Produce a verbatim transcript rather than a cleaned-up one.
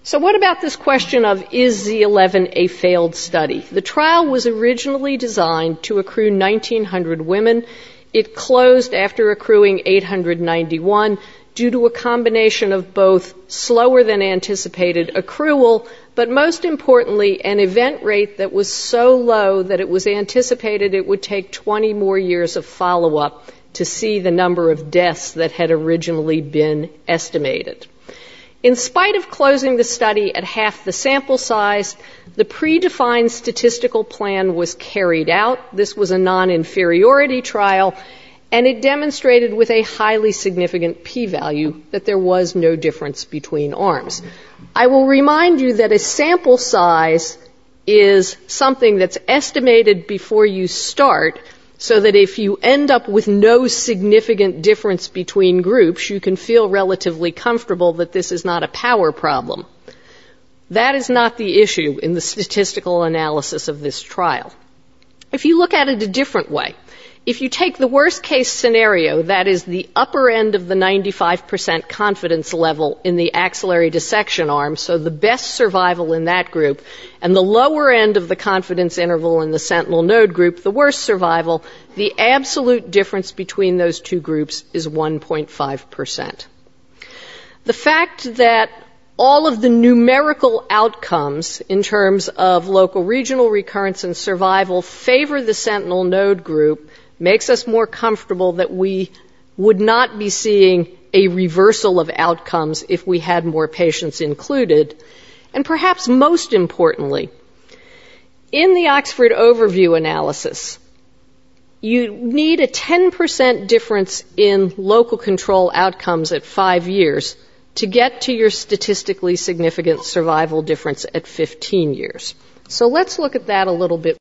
So what about this question of, is Z eleven a failed study? The trial was originally designed to accrue nineteen hundred women. It closed after accruing eight hundred ninety-one due to a combination of both slower than anticipated accrual, but most importantly, an event rate that was so low that it was anticipated it would take twenty more years of follow-up to see the number of deaths that had originally been estimated. In spite of closing the study at half the sample size, the predefined statistical plan was carried out. This was a non-inferiority trial, and it demonstrated with a highly significant p-value that there was no difference between arms. I will remind you that a sample size is something that's estimated before you start, so that if you end up with no significant difference between groups, you can feel relatively comfortable that this is not a power problem. That is not the issue in the statistical analysis of this trial. If you look at it a different way, if you take the worst case scenario, that is the upper end of the ninety-five percent confidence level in the axillary dissection arm, so the best survival in that group, and the lower end of the confidence interval in the sentinel node group, the worst survival, the absolute difference between those two groups is one point five percent. The fact that all of the numerical outcomes in terms of local regional recurrence and survival favor the sentinel node group makes us more comfortable that we would not be seeing a reversal of outcomes if we had more patients included. And perhaps most importantly, in the Oxford overview analysis, you need a ten percent difference in local control outcomes at five years to get to your statistically significant survival difference at fifteen years. So let's look at that a little bit.